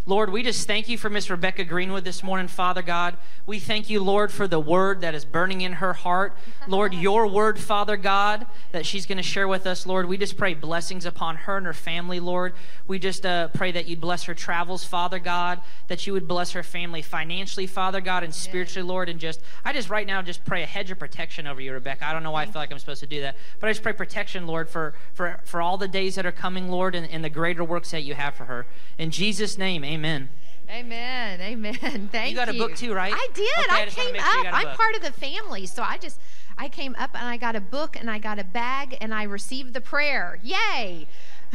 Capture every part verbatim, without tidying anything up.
Lord, we just thank you for Miss Rebecca Greenwood this morning, Father God. We thank you, Lord, for the word that is burning in her heart. Lord, your word, Father God, that she's going to share with us, Lord. We just pray blessings upon her and her family, Lord. We just uh, pray that you'd bless her travels, Father God, that you would bless her family financially, Father God, and spiritually, Lord. And just, I just right now just pray a hedge of protection over you, Rebecca. I don't know why I feel like I'm supposed to do that, but I just pray protection, Lord, for, for, for all the days that are coming, Lord, and, and the greater works that you have for her. In Jesus' name, amen. Amen. Amen. Amen. Thank you. You got a book too, right? I did. Okay, I, I came up. I'm part of the family, so I just I came up and I got a book and I got a bag and I received the prayer. Yay!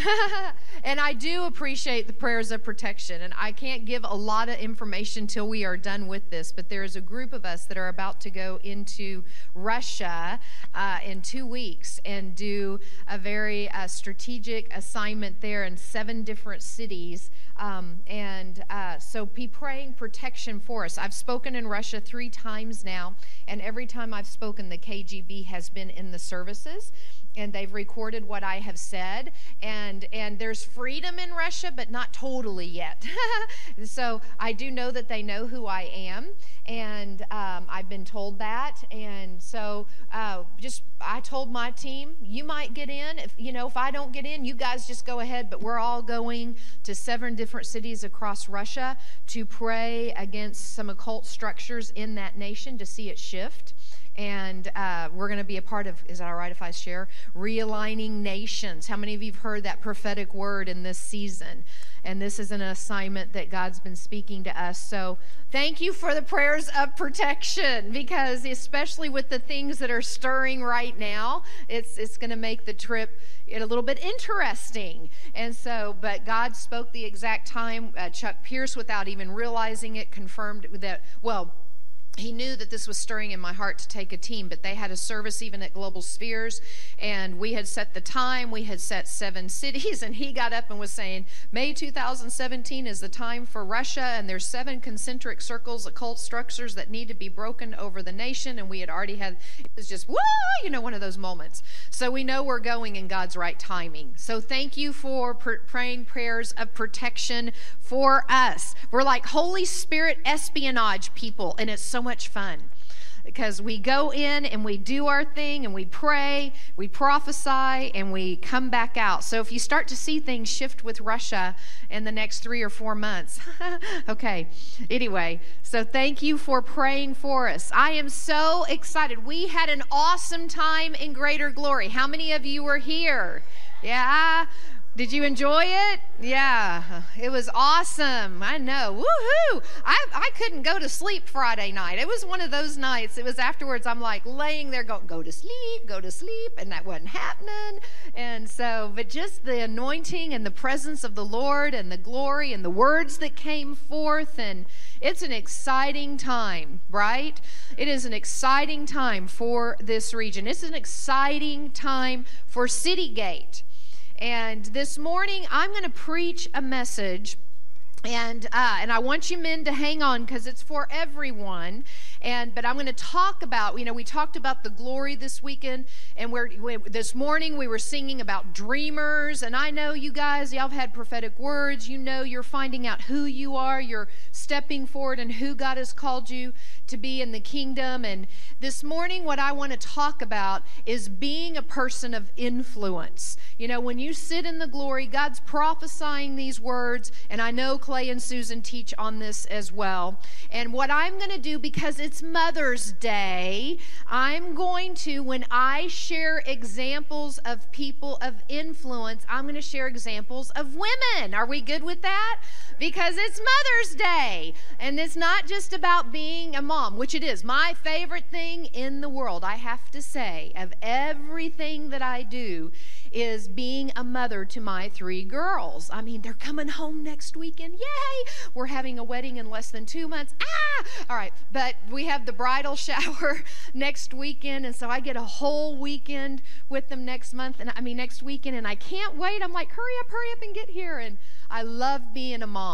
And I do appreciate the prayers of protection, and I can't give a lot of information till we are done with this, but there is a group of us that are about to go into Russia uh, in two weeks and do a very uh, strategic assignment there in seven different cities. Um, and uh, so be praying protection for us. I've spoken in Russia three times now, and every time I've spoken, the K G B has been in the services, and they've recorded what I have said, and and there's freedom in Russia, but not totally yet. So I do know that they know who I am, and um, I've been told that, and so uh, just I told my team, you might get in. If you know, if I don't get in, you guys just go ahead. But we're all going to seven different cities across Russia to pray against some occult structures in that nation to see it shift. And uh, we're going to be a part of, is that all right if I share? Realigning nations. How many of you have heard that prophetic word in this season? And this is an assignment that God's been speaking to us. So thank you for the prayers of protection, because especially with the things that are stirring right now, it's it's going to make the trip a little bit interesting. And so, but God spoke the exact time. Uh, Chuck Pierce, without even realizing it, confirmed that, well, he knew that this was stirring in my heart to take a team, but they had a service even at Global Spheres, and we had set the time, we had set seven cities, and he got up and was saying, May two thousand seventeen is the time for Russia, and there's seven concentric circles, occult structures that need to be broken over the nation, and we had already had, it was just, whoa, you know, one of those moments. So we know we're going in God's right timing. So thank you for pr- praying prayers of protection for us. We're like Holy Spirit espionage people, and it's so much fun because we go in and we do our thing and we pray, we prophesy, and we come back out. So if you start to see things shift with Russia in the next three or four months, okay, anyway, so thank you for praying for us. I am so excited. We had an awesome time in Greater Glory. How many of you were here? Yeah. Did you enjoy it? Yeah, it was awesome. I know. Woohoo! I I couldn't go to sleep Friday night. It was one of those nights. It was afterwards. I'm like laying there, going, go to sleep, go to sleep, and that wasn't happening. And so, but just the anointing and the presence of the Lord and the glory and the words that came forth, and it's an exciting time, right? It is an exciting time for this region. It's an exciting time for City Gate. And this morning, I'm going to preach a message, and uh, and I want you men to hang on because it's for everyone. And but I'm going to talk about, you know, we talked about the glory this weekend, and we're, we, this morning we were singing about dreamers. And I know you guys, y'all have had prophetic words. You know, you're finding out who you are. You're stepping forward and who God has called you to be in the kingdom. And this morning, what I want to talk about is being a person of influence. You know, when you sit in the glory, God's prophesying these words, and I know Clay and Susan teach on this as well. And what I'm going to do, because it's Mother's Day, I'm going to, when I share examples of people of influence, I'm going to share examples of women. Are we good with that? Because it's Mother's Day, and it's not just about being a mom, which it is my favorite thing in the world, I have to say, of everything that I do, is being a mother to my three girls. I mean, they're coming home next weekend. Yay! We're having a wedding in less than two months. Ah! All right, but we have the bridal shower next weekend, and so I get a whole weekend with them next month, and I mean next weekend, and I can't wait. I'm like, hurry up, hurry up and get here. And I love being a mom.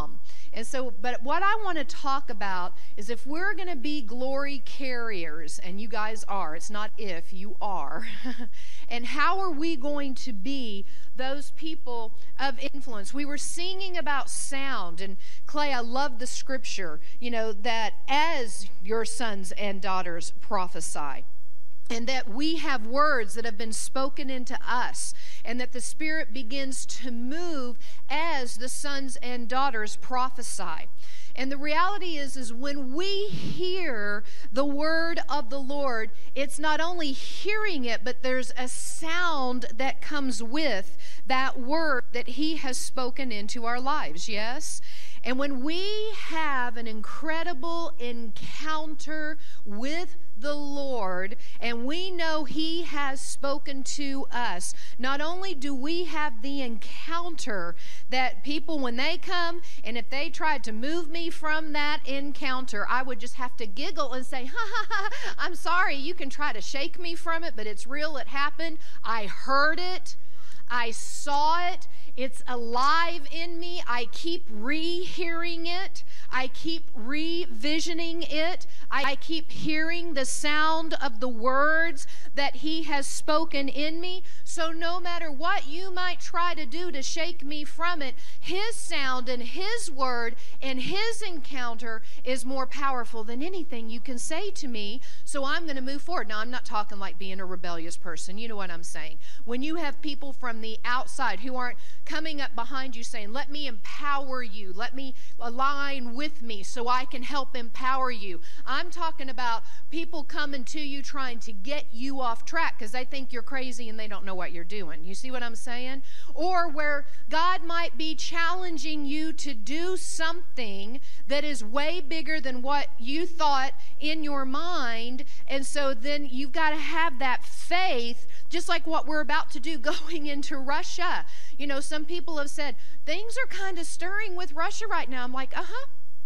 And so, but what I want to talk about is if we're going to be glory carriers, and you guys are, it's not if, you are, and how are we going to be those people of influence? We were singing about sound, and Clay, I love the scripture, you know, that as your sons and daughters prophesy, and that we have words that have been spoken into us, and that the Spirit begins to move as the sons and daughters prophesy. And the reality is, is when we hear the word of the Lord, it's not only hearing it, but there's a sound that comes with that word that He has spoken into our lives, yes? And when we have an incredible encounter with the Lord, and we know He has spoken to us, not only do we have the encounter that people, when they come, and if they tried to move me from that encounter, I would just have to giggle and say, ha ha ha, I'm sorry, you can try to shake me from it, but it's real, it happened, I heard it, I saw it, it's alive in me, I keep re-hearing it, I keep re-visioning it, I keep hearing the sound of the words that He has spoken in me. So no matter what you might try to do to shake me from it, His sound and His word and His encounter is more powerful than anything you can say to me. So I'm going to move forward. Now, I'm not talking like being a rebellious person. You know what I'm saying. When you have people from the outside who aren't coming up behind you saying, let me empower you, let me align with me so I can help empower you. I'm talking about people coming to you trying to get you off track because they think you're crazy and they don't know what you're doing. You see what I'm saying? Or where God might be challenging you to do something that is way bigger than what you thought in your mind, and so then you've got to have that faith, just like what we're about to do going into Russia. You know, some people have said, things are kind of stirring with Russia right now. I'm like, uh-huh.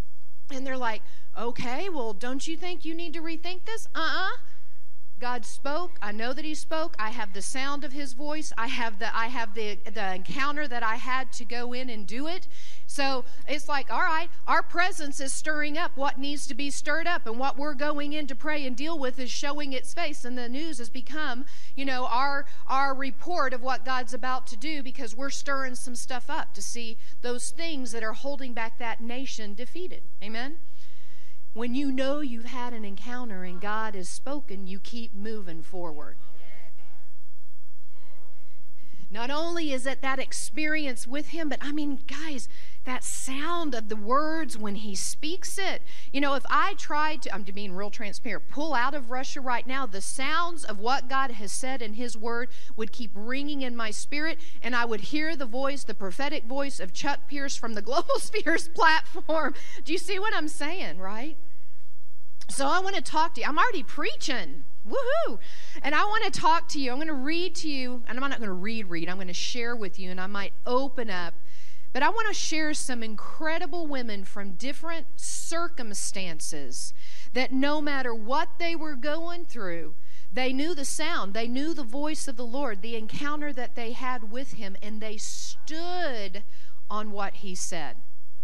And they're like, okay, well, don't you think you need to rethink this? Uh-uh. God spoke. I know that He spoke. I have the sound of His voice. I have the I have the the encounter that I had to go in and do it. So it's like, all right, our presence is stirring up what needs to be stirred up, and what we're going in to pray and deal with is showing its face, and the news has become, you know, our our report of what God's about to do, because we're stirring some stuff up to see those things that are holding back that nation defeated. Amen? When you know you've had an encounter and God has spoken, you keep moving forward. Not only is it that experience with Him, but I mean, guys, that sound of the words when He speaks it. You know, if I tried to, I'm being real transparent, pull out of Russia right now, the sounds of what God has said in His word would keep ringing in my spirit, and I would hear the voice, the prophetic voice of Chuck Pierce from the Global Spheres platform. Do you see what I'm saying, right? So I want to talk to you. I'm already preaching. Woohoo! And I want to talk to you. I'm going to read to you, and I'm not going to read, read. I'm going to share with you, and I might open up. But I want to share some incredible women from different circumstances that no matter what they were going through, they knew the sound. They knew the voice of the Lord, the encounter that they had with Him, and they stood on what He said.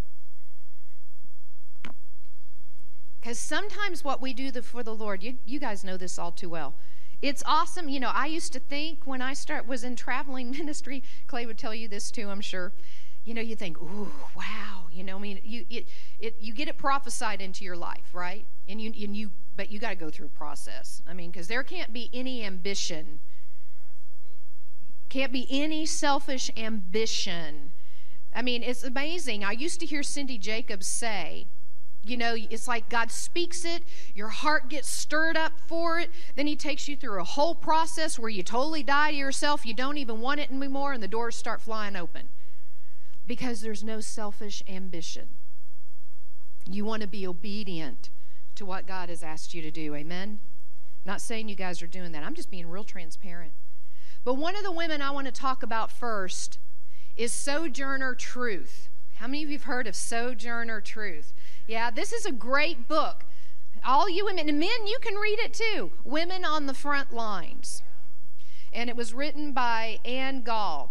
Because sometimes what we do the, for the Lord, you, you guys know this all too well. It's awesome. You know, I used to think when I start was in traveling ministry, Clay would tell you this too, I'm sure. You know, you think, ooh, wow. You know, I mean, you it, it you get it prophesied into your life, right? And you and you, but you got to go through a process. I mean, because there can't be any ambition, can't be any selfish ambition. I mean, it's amazing. I used to hear Cindy Jacobs say, you know, it's like God speaks it, your heart gets stirred up for it, then He takes you through a whole process where you totally die to yourself, you don't even want it anymore, and the doors start flying open. Because there's no selfish ambition. You want to be obedient to what God has asked you to do, amen? Not saying you guys are doing that, I'm just being real transparent. But one of the women I want to talk about first is Sojourner Truth. How many of you have heard of Sojourner Truth? Yeah, this is a great book. All you women, and men, you can read it too. Women on the Front Lines. And it was written by Anne Gall.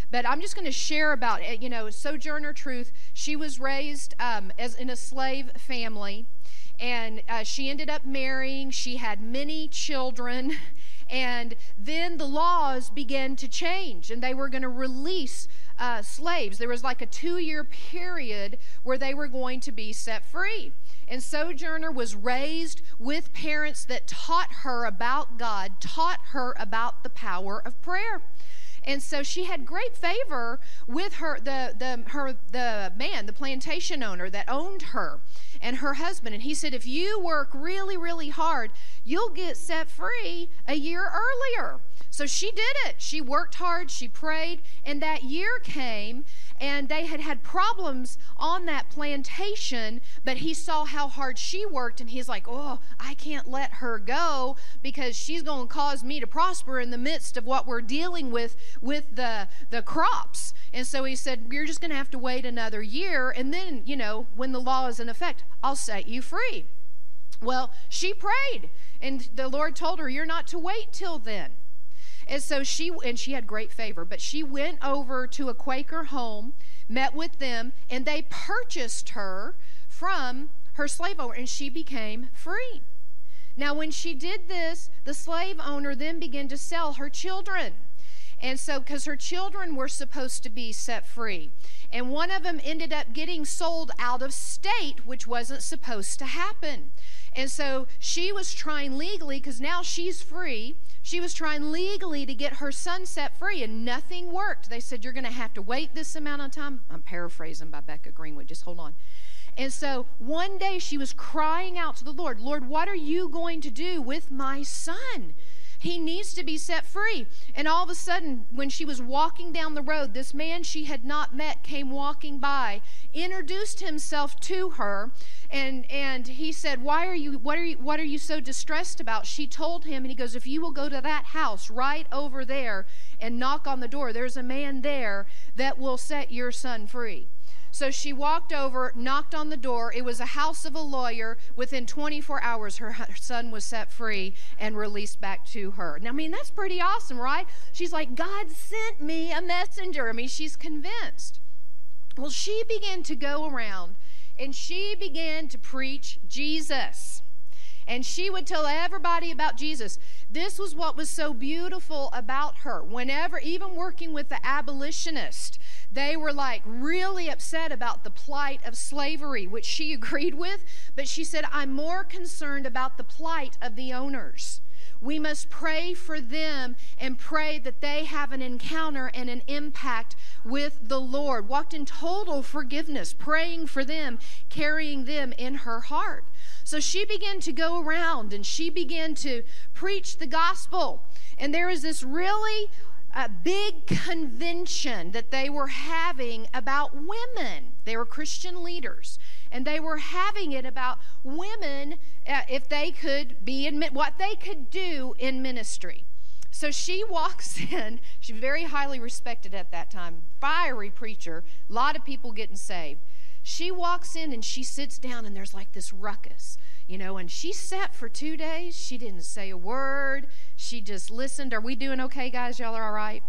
But I'm just going to share about it. You know, Sojourner Truth, she was raised um, as in a slave family, and uh, she ended up marrying. She had many children, and then the laws began to change, and they were going to release uh, slaves. There was like a two-year period where they were going to be set free. And Sojourner was raised with parents that taught her about God, taught her about the power of prayer. And so she had great favor with her, the, the, her, the man, the plantation owner that owned her, and her husband. And he said, if you work really, really hard, you'll get set free a year earlier. So she did it. She worked hard, she prayed, and that year came, and they had had problems on that plantation, but he saw how hard she worked, and he's like, oh, I can't let her go because she's going to cause me to prosper in the midst of what we're dealing with with the, the crops. And so he said, you're just going to have to wait another year, and then, you know, when the law is in effect, I'll set you free. Well, she prayed, and the Lord told her, you're not to wait till then. And so she, and she had great favor, but she went over to a Quaker home, met with them, and they purchased her from her slave owner, and she became free. Now, when she did this, the slave owner then began to sell her children. And so, because her children were supposed to be set free. And one of them ended up getting sold out of state, which wasn't supposed to happen. And so she was trying legally, because now she's free, she was trying legally to get her son set free, and nothing worked. They said, you're going to have to wait this amount of time. I'm paraphrasing by Becca Greenwood. Just hold on. And so one day she was crying out to the Lord, Lord, what are you going to do with my son? He needs to be set free. And all of a sudden, when she was walking down the road, this man she had not met came walking by, introduced himself to her, and and he said, why are you what are you what are you so distressed about? She told him, and he goes, if you will go to that house right over there and knock on the door, there's a man there that will set your son free. So she walked over, knocked on the door. It was a house of a lawyer. Within twenty-four hours, her son was set free and released back to her. Now, I mean, that's pretty awesome, right? She's like, God sent me a messenger. I mean, she's convinced. Well, she began to go around, and she began to preach Jesus. And she would tell everybody about Jesus. This was what was so beautiful about her. Whenever, even working with the abolitionist, they were like really upset about the plight of slavery, which she agreed with. But she said, I'm more concerned about the plight of the owners. We must pray for them and pray that they have an encounter and an impact with the Lord. Walked in total forgiveness, praying for them, carrying them in her heart. So she began to go around and she began to preach the gospel. And there is this really uh, big convention that they were having about women. They were Christian leaders. And they were having it about women, uh, if they could be in, what they could do in ministry. So she walks in. She's very highly respected at that time. Fiery preacher. A lot of people getting saved. She walks in and she sits down, and there's like this ruckus, you know, and she sat for two days. She didn't say a word. She just listened. Are we doing okay, guys? Y'all are all right?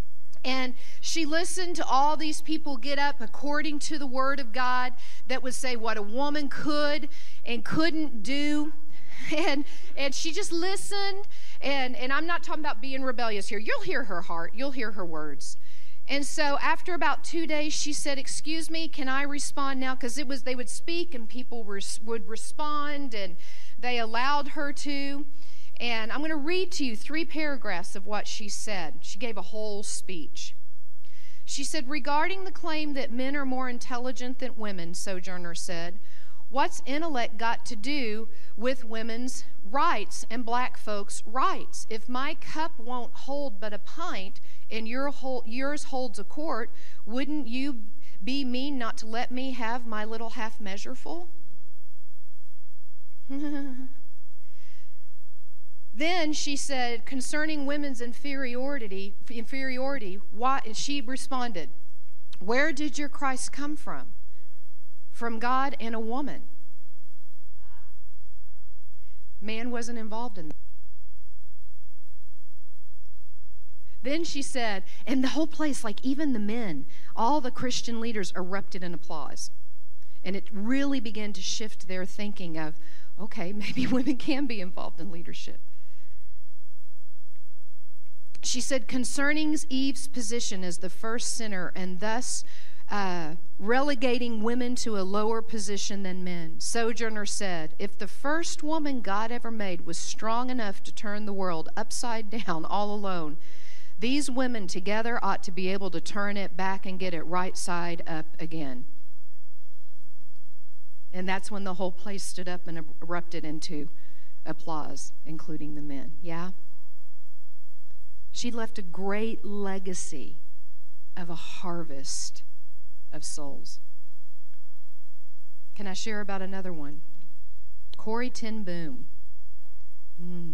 And she listened to all these people get up according to the word of God that would say what a woman could and couldn't do. And and she just listened. And, and I'm not talking about being rebellious here. You'll hear her heart. You'll hear her words. And so after about two days, she said, excuse me, can I respond now? Because it was, they would speak and people were, would respond, and they allowed her to. And I'm going to read to you three paragraphs of what she said. She gave a whole speech. She said, regarding the claim that men are more intelligent than women, Sojourner said, what's intellect got to do with women's rights and black folks' rights? If my cup won't hold but a pint and your whole, yours holds a quart, wouldn't you be mean not to let me have my little half measure full? Then she said, concerning women's inferiority, inferiority, why, she responded, where did your Christ come from? From God and a woman. Man wasn't involved in that. Then she said, and the whole place, like even the men, all the Christian leaders erupted in applause. And it really began to shift their thinking of, okay, maybe women can be involved in leadership. She said, concerning Eve's position as the first sinner and thus uh, relegating women to a lower position than men, Sojourner said, if the first woman God ever made was strong enough to turn the world upside down all alone, these women together ought to be able to turn it back and get it right side up again. And that's when the whole place stood up and erupted into applause, including the men. Yeah? She left a great legacy of a harvest of souls. Can I share about another one? Corrie ten Boom. Mm.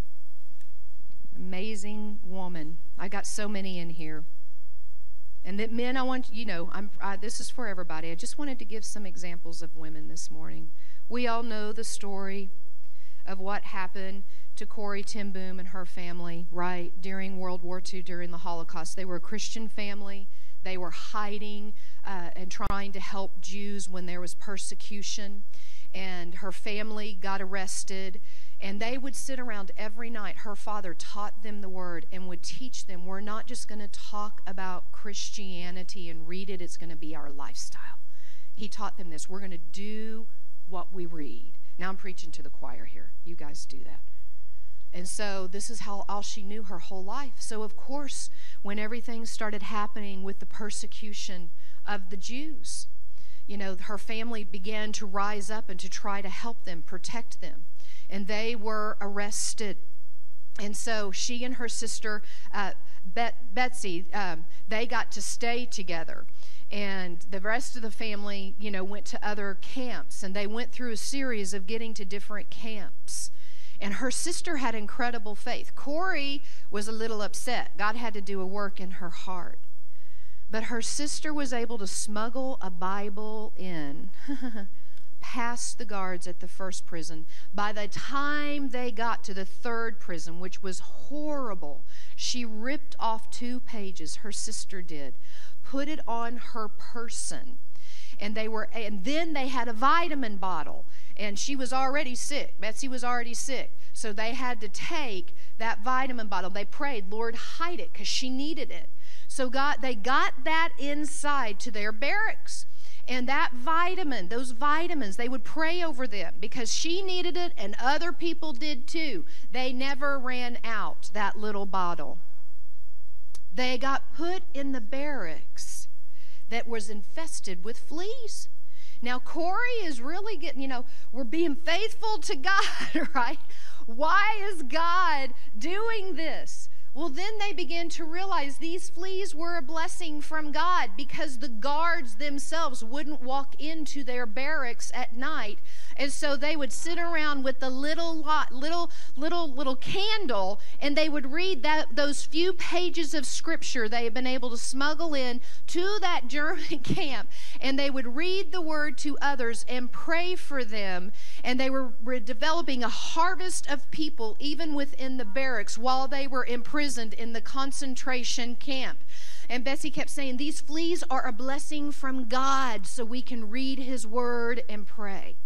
Amazing woman. I got so many in here. And that men, I want, you know, I'm, I, this is for everybody. I just wanted to give some examples of women this morning. We all know the story of what happened to Corrie ten Boom and her family, right, during World War Two, during the Holocaust. They were a Christian family. They were hiding uh, and trying to help Jews when there was persecution. And her family got arrested. And they would sit around every night. Her father taught them the word and would teach them, we're not just going to talk about Christianity and read it, it's going to be our lifestyle. He taught them this. We're going to do what we read. Now I'm preaching to the choir here. You guys do that. And so this is how all she knew her whole life. So of course, when everything started happening with the persecution of the Jews, you know, her family began to rise up and to try to help them, protect them. And they were arrested. And so she and her sister, uh, Bet- Betsy, um, they got to stay together. And the rest of the family, you know, went to other camps. And they went through a series of getting to different camps. And her sister had incredible faith. Corrie was a little upset. God had to do a work in her heart. But her sister was able to smuggle a Bible in past the guards at the first prison. By the time they got to the third prison, which was horrible, she ripped off two pages, her sister did, put it on her person. And they were, and then they had a vitamin bottle. And she was already sick. Betsy was already sick. So they had to take that vitamin bottle. They prayed, Lord, hide it, because she needed it. So God, they got that inside to their barracks. And that vitamin, those vitamins, they would pray over them because she needed it and other people did too. They never ran out, that little bottle. They got put in the barracks that was infested with fleas. Now, Corrie is really getting, you know, we're being faithful to God, right? Why is God doing this? Well, then they began to realize these fleas were a blessing from God because the guards themselves wouldn't walk into their barracks at night. And so they would sit around with the little lot, little, little, little candle, and they would read that those few pages of scripture they had been able to smuggle in to that German camp. And they would read the word to others and pray for them. And they were, were developing a harvest of people even within the barracks while they were imprisoned in the concentration camp. And Betsy kept saying, these fleas are a blessing from God so we can read his word and pray.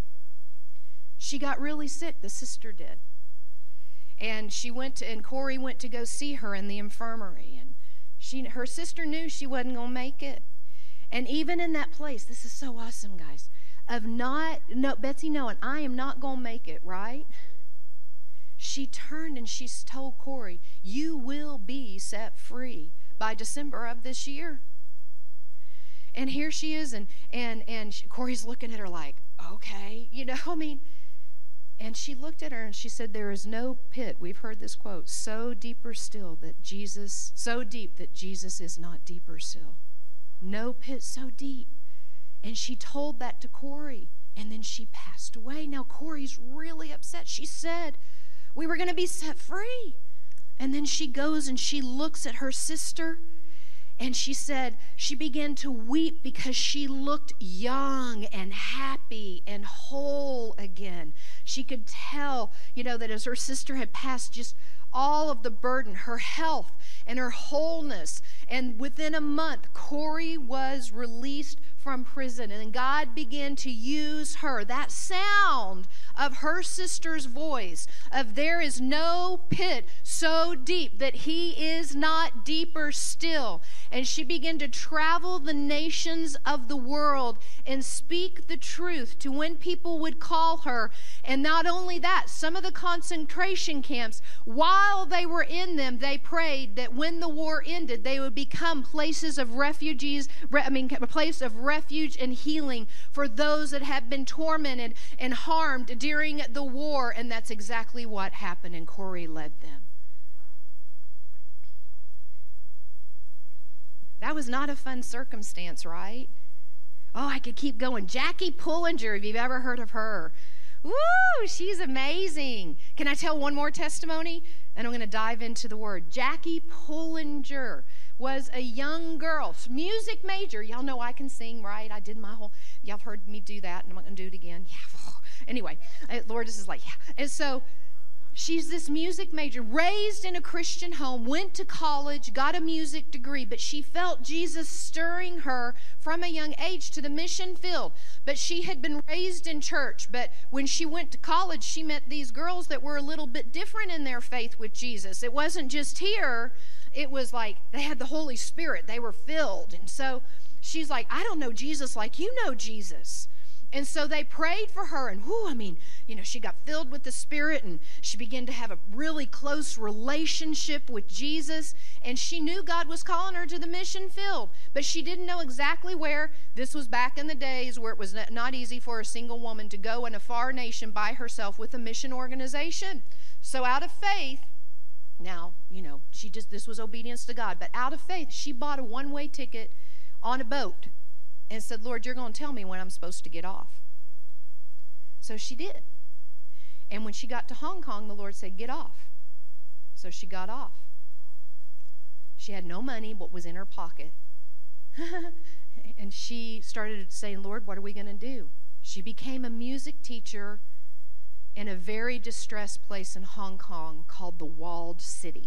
She got really sick, the sister did. And she went to, and Corrie went to go see her in the infirmary. And she, her sister knew she wasn't going to make it. And even in that place, this is so awesome, guys, of not, no, Betsy knowing, I am not going to make it, right? She turned and she told Corrie, you will be set free by December of this year. And here she is, and and and Corrie's looking at her like, okay, you know, I mean, and she looked at her and she said, there is no pit, we've heard this quote, so deeper still that Jesus, so deep that Jesus is not deeper still. No pit so deep. And she told that to Corrie, and then she passed away. Now Corrie's really upset. She said, we were going to be set free. And then she goes and she looks at her sister, and she said she began to weep because she looked young and happy and whole again. She could tell, you know, that as her sister had passed, just all of the burden, her health and her wholeness. And within a month, Corrie was released from prison, and God began to use her. That sound of her sister's voice of there is no pit so deep that he is not deeper still. And she began to travel the nations of the world and speak the truth to when people would call her. And not only that, some of the concentration camps, while they were in them, they prayed that when the war ended, they would become places of refugees, I mean, a place of refuge and healing for those that have been tormented and harmed during the war. And that's exactly what happened, and Corrie led them. That was not a fun circumstance, right? Oh, I could keep going. Jackie Pullinger, if you've ever heard of her. Woo, she's amazing. Can I tell one more testimony? And I'm going to dive into the word. Jackie Pullinger was a young girl, music major. Y'all know I can sing, right? I did my whole, y'all have heard me do that, and I'm not going to do it again. Yeah. Anyway, Lord, this is like, yeah. And so she's this music major, raised in a Christian home, went to college, got a music degree, but she felt Jesus stirring her from a young age to the mission field. But she had been raised in church, but when she went to college, she met these girls that were a little bit different in their faith with Jesus. It wasn't just here. It was like they had the Holy Spirit. They were filled. And so she's like, I don't know Jesus like you know Jesus. And so they prayed for her, and whoo, I mean, you know, she got filled with the Spirit, and she began to have a really close relationship with Jesus, and she knew God was calling her to the mission field, but she didn't know exactly where. This was back in the days where it was not easy for a single woman to go in a far nation by herself with a mission organization. So out of faith, now, you know, she just, this was obedience to God, but out of faith, she bought a one-way ticket on a boat and said, Lord, you're going to tell me when I'm supposed to get off. So she did. And when she got to Hong Kong, the Lord said, get off. So she got off. She had no money, what was in her pocket. And she started saying, Lord, what are we going to do? She became a music teacher in a very distressed place in Hong Kong called the Walled City.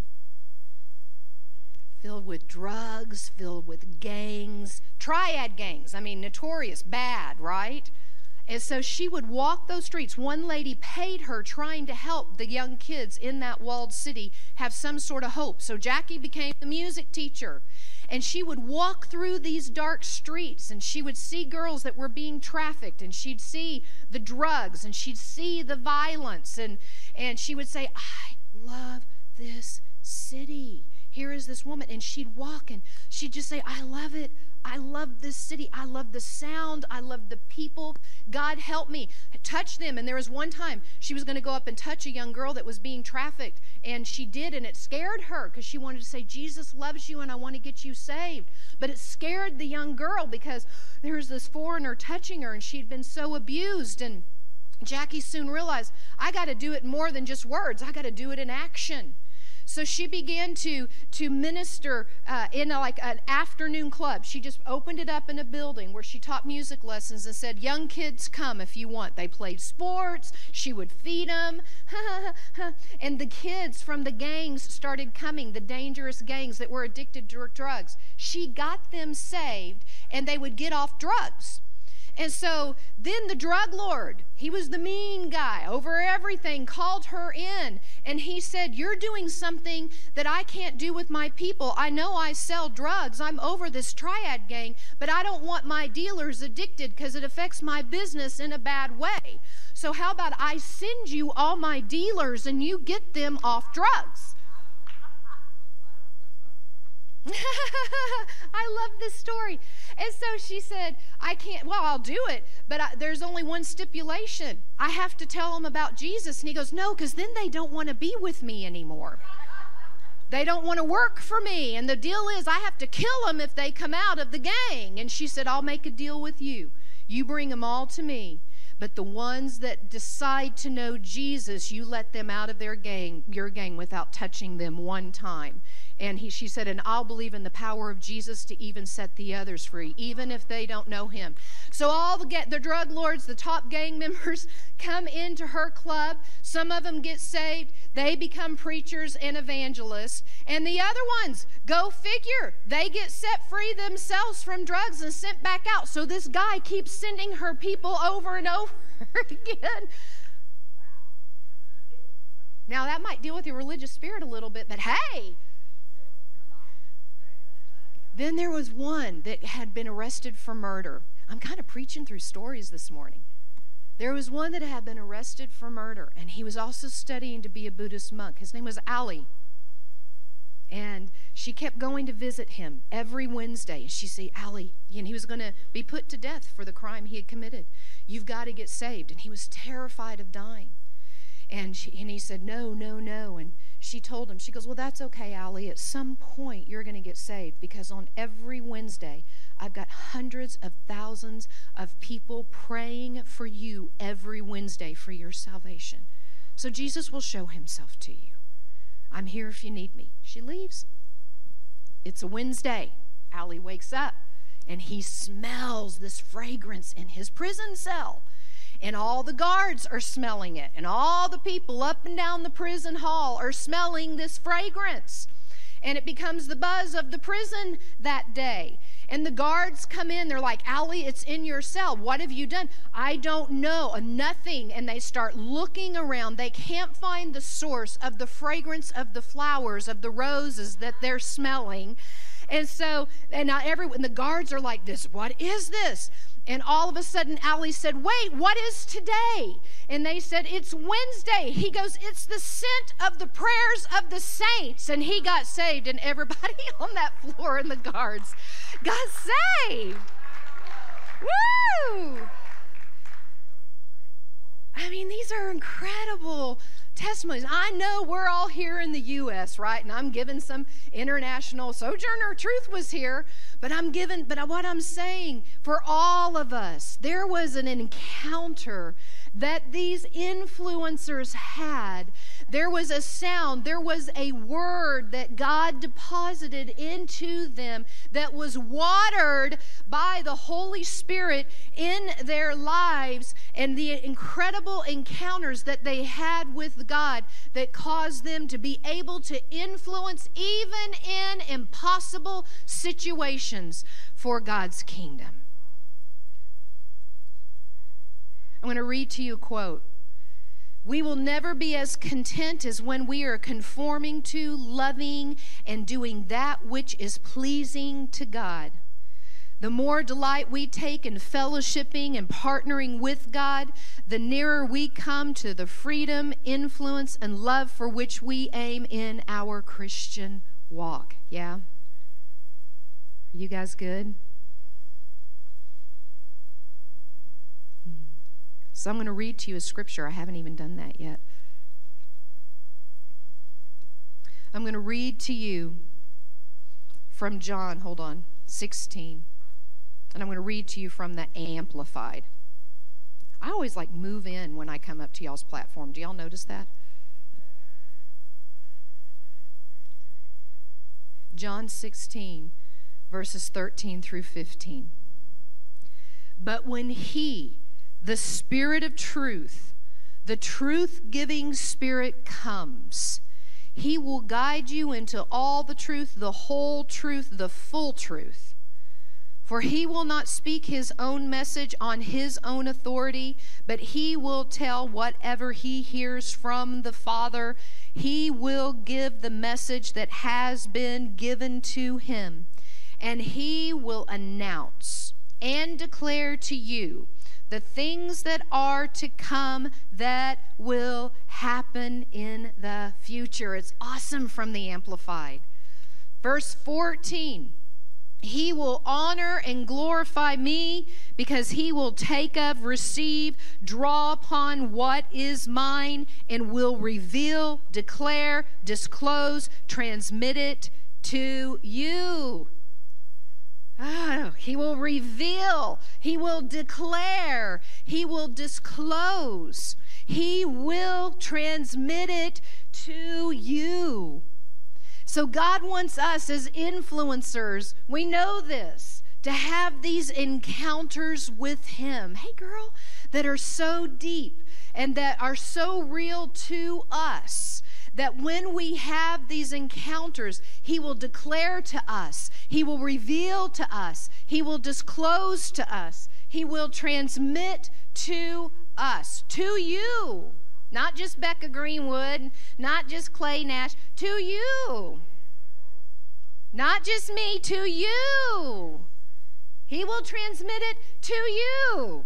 Filled with drugs, filled with gangs, triad gangs. I mean, notorious, bad, right? And so she would walk those streets. One lady paid her trying to help the young kids in that walled city have some sort of hope. So Jackie became the music teacher. And she would walk through these dark streets, and she would see girls that were being trafficked, and she'd see the drugs, and she'd see the violence, and, and she would say, I love this city. Here is this woman, and she'd walk, and she'd just say, I love it. I love this city. I love the sound. I love the people. God help me. Touch them. And there was one time she was going to go up and touch a young girl that was being trafficked, and she did, and it scared her because she wanted to say, Jesus loves you, and I want to get you saved. But it scared the young girl because there was this foreigner touching her, and she'd been so abused. And Jackie soon realized, I got to do it more than just words. I got to do it in action. So she began to, to minister uh, in a, like an afternoon club. She just opened it up in a building where she taught music lessons and said, young kids, come if you want. They played sports. She would feed them. And the kids from the gangs started coming, the dangerous gangs that were addicted to drugs. She got them saved, and they would get off drugs. And so then the drug lord, he was the mean guy over everything, called her in. And he said, you're doing something that I can't do with my people. I know I sell drugs. I'm over this triad gang, but I don't want my dealers addicted because it affects my business in a bad way. So how about I send you all my dealers and you get them off drugs? I love this story. And so she said, I can't, well, I'll do it, but I, there's only one stipulation. I have to tell them about Jesus. And he goes, no, because then they don't want to be with me anymore. They don't want to work for me. And the deal is I have to kill them if they come out of the gang. And she said, I'll make a deal with you. You bring them all to me. But the ones that decide to know Jesus, you let them out of their gang, your gang without touching them one time. And he, she said, and I'll believe in the power of Jesus to even set the others free, even if they don't know him. So all the, the drug lords, the top gang members come into her club. Some of them get saved. They become preachers and evangelists. And the other ones, go figure, they get set free themselves from drugs and sent back out. So this guy keeps sending her people over and over again. Now that might deal with your religious spirit a little bit, but hey. Then there was one that had been arrested for murder. I'm kind of preaching through stories this morning. There was one that had been arrested for murder, and he was also studying to be a Buddhist monk. His name was Ali. And she kept going to visit him every Wednesday. And she said, Ali, and he was going to be put to death for the crime he had committed. You've got to get saved. And he was terrified of dying. And, she, and he said, no, no, no. And she told him, she goes, well, that's okay, Ali. At some point, you're going to get saved, because on every Wednesday, I've got hundreds of thousands of people praying for you every Wednesday for your salvation. So Jesus will show himself to you. I'm here if you need me. She leaves. It's a Wednesday. Ali wakes up, and he smells this fragrance in his prison cell. And all the guards are smelling it. And all the people up and down the prison hall are smelling this fragrance. And it becomes the buzz of the prison that day. And the guards come in. They're like, Ali, it's in your cell. What have you done? I don't know. Nothing. And they start looking around. They can't find the source of the fragrance of the flowers, of the roses that they're smelling. And so, and now everyone, the guards are like this. What is this? And all of a sudden, Ali said, wait, what is today? And they said, it's Wednesday. He goes, it's the scent of the prayers of the saints. And he got saved, and everybody on that floor and the guards got saved. Woo! I mean, these are incredible testimonies. I know we're all here in the U S, right? And I'm giving some international. Sojourner Truth was here, but I'm giving, but what I'm saying for all of us, there was an encounter that these influencers had. There was a sound, there was a word that God deposited into them that was watered by the Holy Spirit in their lives, and the incredible encounters that they had with God that caused them to be able to influence even in impossible situations for God's kingdom. I'm going to read to you a quote. We will never be as content as when we are conforming to, loving, and doing that which is pleasing to God. The more delight we take in fellowshipping and partnering with God, the nearer we come to the freedom, influence, and love for which we aim in our Christian walk. Yeah? Are you guys good? So I'm going to read to you a scripture. I haven't even done that yet. I'm going to read to you from John, hold on, sixteen. And I'm going to read to you from the Amplified. I always like move in when I come up to y'all's platform. Do y'all notice that? John sixteen, verses thirteen through fifteen. But when he, the Spirit of truth, the truth-giving Spirit comes, he will guide you into all the truth, the whole truth, the full truth. For he will not speak his own message on his own authority, but he will tell whatever he hears from the Father. He will give the message that has been given to him, and he will announce and declare to you the things that are to come that will happen in the future. It's awesome from the Amplified. Verse fourteen, he will honor and glorify me, because he will take of, receive, draw upon what is mine, and will reveal, declare, disclose, transmit it to you. Oh, he will reveal, he will declare, he will disclose, he will transmit it to you. So God wants us as influencers, we know this, to have these encounters with him. Hey girl, that are so deep and that are so real to us, that when we have these encounters, He will declare to us, He will reveal to us, He will disclose to us, He will transmit to us, to you. Not just Becca Greenwood, not just Clay Nash, to you. Not just me, to you. He will transmit it to you.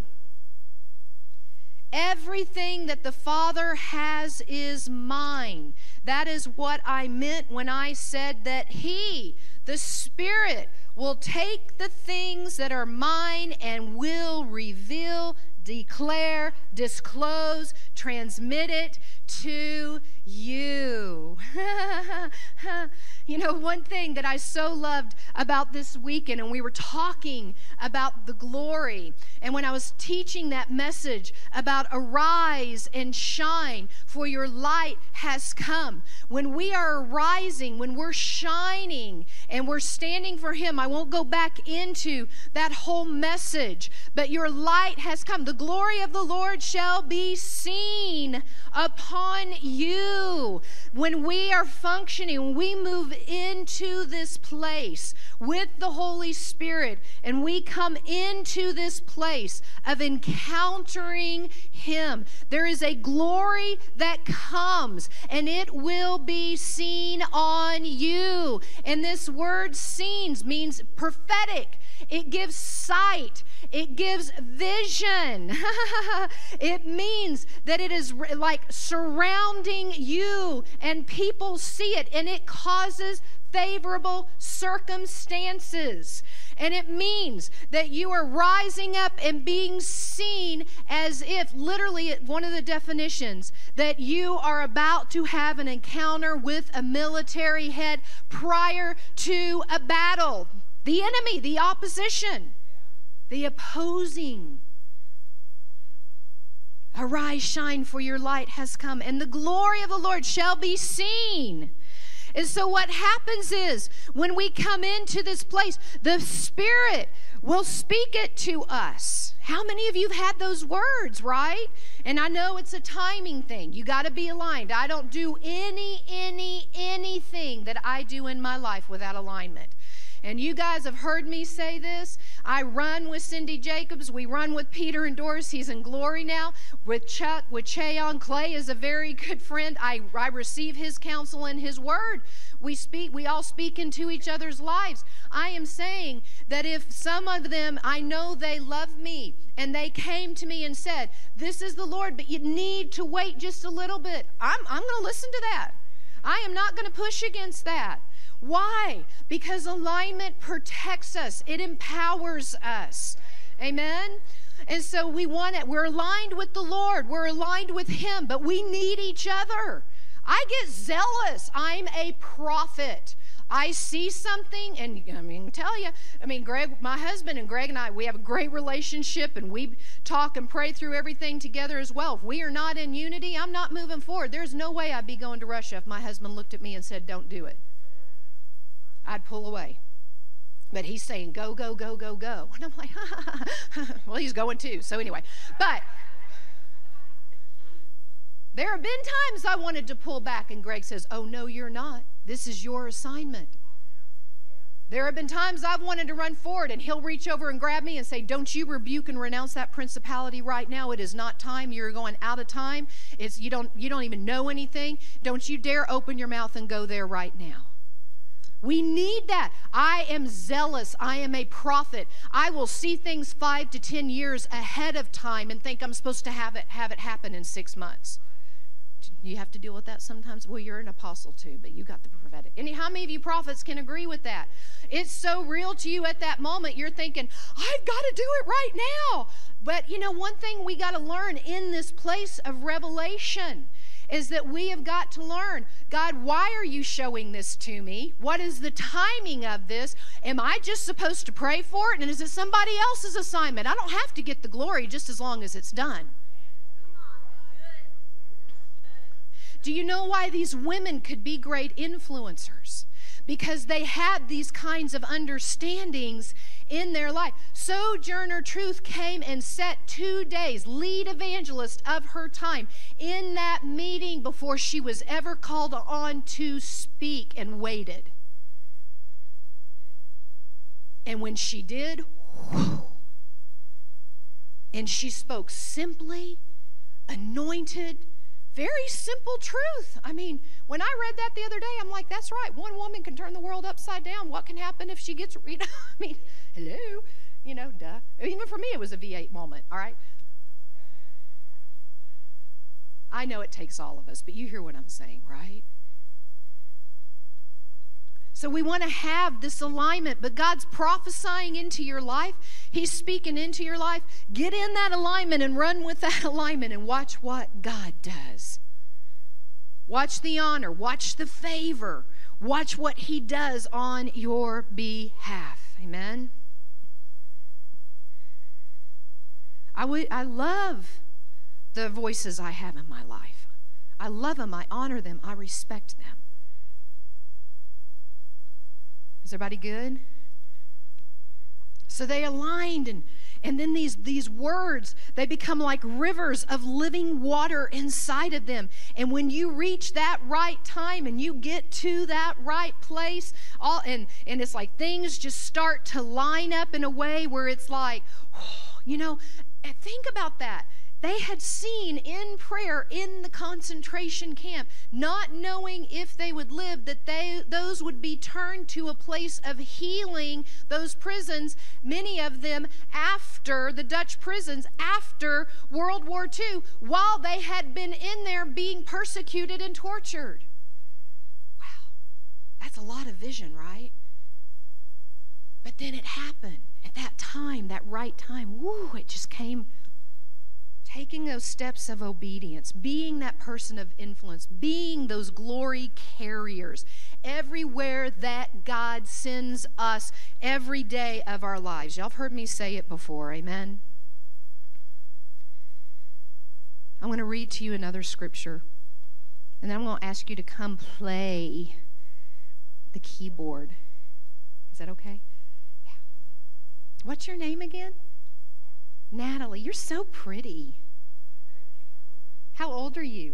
Everything that the Father has is mine. That is what I meant when I said that He, the Spirit, will take the things that are mine and will reveal, declare, disclose, transmit it to you. You know, one thing that I so loved about this weekend, and we were talking about the glory, and when I was teaching that message about arise and shine, for your light has come. When we are arising, when we're shining, and we're standing for Him, I won't go back into that whole message, but your light has come. The glory of the Lord shall be seen upon you. When we are functioning, when we move into this place with the Holy Spirit, and we come into this place of encountering Him, there is a glory that comes, and it will be seen on you. And this word "scenes" means prophetic. It gives sight. It gives vision. It means that it is like surrounding you, and people see it, and it causes favorable circumstances. And it means that you are rising up and being seen as if, literally, one of the definitions, that you are about to have an encounter with a military head prior to a battle. The enemy, the opposition, the opposing. Arise, shine, for your light has come, and the glory of the Lord shall be seen. And so what happens is, when we come into this place, the Spirit will speak it to us. How many of you have had those words, right? And I know it's a timing thing. You got to be aligned. I don't do any, any, anything that I do in my life without alignment. And you guys have heard me say this. I run with Cindy Jacobs. We run with Peter and Doris. He's in glory now. With Chuck, with Cheon. Clay is a very good friend. I, I receive his counsel and his word. We speak. We all speak into each other's lives. I am saying that if some of them, I know they love me, and they came to me and said, "This is the Lord, but you need to wait just a little bit," I'm, I'm going to listen to that. I am not going to push against that. Why? Because alignment protects us. It empowers us. Amen? And so we want it. We're aligned with the Lord. We're aligned with Him, but we need each other. I get zealous. I'm a prophet. I see something, and I mean, tell you, I mean, Greg, my husband and Greg and I, we have a great relationship, and we talk and pray through everything together as well. If we are not in unity, I'm not moving forward. There's no way I'd be going to Russia if my husband looked at me and said, "Don't do it." I'd pull away. But he's saying, "Go, go, go, go, go." And I'm like, ha, ha, ha. Well, he's going too. So anyway, but there have been times I wanted to pull back, and Greg says, "Oh, no, you're not. This is your assignment." There have been times I've wanted to run forward, and he'll reach over and grab me and say, "Don't you rebuke and renounce that principality right now. It is not time. You're going out of time. It's you don't you don't even know anything. Don't you dare open your mouth and go there right now." We need that. I am zealous. I am a prophet. I will see things five to ten years ahead of time and think I'm supposed to have it have it happen in six months. You have to deal with that sometimes. Well, you're an apostle too, but you got the prophetic. And how many of you prophets can agree with that? It's so real to you at that moment. You're thinking, "I've got to do it right now." But you know, one thing we got to learn in this place of revelation is that we have got to learn, God, why are you showing this to me? What is the timing of this? Am I just supposed to pray for it? And is it somebody else's assignment? I don't have to get the glory just as long as it's done. Do you know why these women could be great influencers? because they had these kinds of understandings in their life. Sojourner Truth came and sat two days, lead evangelist of her time, in that meeting before she was ever called on to speak, and waited. And when she did, whew, and she spoke simply, anointed, very simple truth. I mean, when I read that the other day, I'm like, that's right. One woman can turn the world upside down. What can happen if she gets, you know, I mean, hello, you know, duh. Even for me, it was a V eight moment, all right? I know it takes all of us, but you hear what I'm saying, right? So we want to have this alignment, but God's prophesying into your life. He's speaking into your life. Get in that alignment and run with that alignment and watch what God does. Watch the honor. Watch the favor. Watch what He does on your behalf. Amen? I, w- I love the voices I have in my life. I love them. I honor them. I respect them. Is everybody good? So they aligned, and, and then these, these words, they become like rivers of living water inside of them. And when you reach that right time and you get to that right place, all and, and it's like things just start to line up in a way where it's like, oh, you know, and think about that. They had seen in prayer in the concentration camp, not knowing if they would live, that they those would be turned to a place of healing, those prisons, many of them after the Dutch prisons, after World War Two, while they had been in there being persecuted and tortured. Wow, that's a lot of vision, right? But then it happened at that time, that right time. Woo, it just came. Taking those steps of obedience, being that person of influence, being those glory carriers everywhere that God sends us every day of our lives. Y'all have heard me say it before, amen? I'm going to read to you another scripture, and then I'm going to ask you to come play the keyboard. Is that okay? Yeah. What's your name again? Natalie, you're so pretty. How old are you?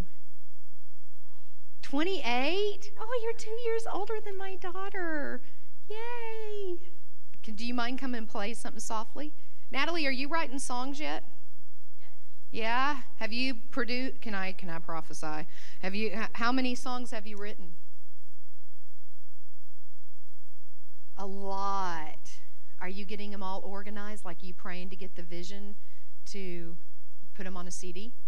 twenty-eight? Oh, you're two years older than my daughter. Yay. Can, do you mind coming and play something softly? Natalie, are you writing songs yet? Yeah. Yeah? Have you produced, can I, can I prophesy? Have you, how many songs have you written? A lot. Are you getting them all organized? Like, you praying to get the vision to put them on a C D?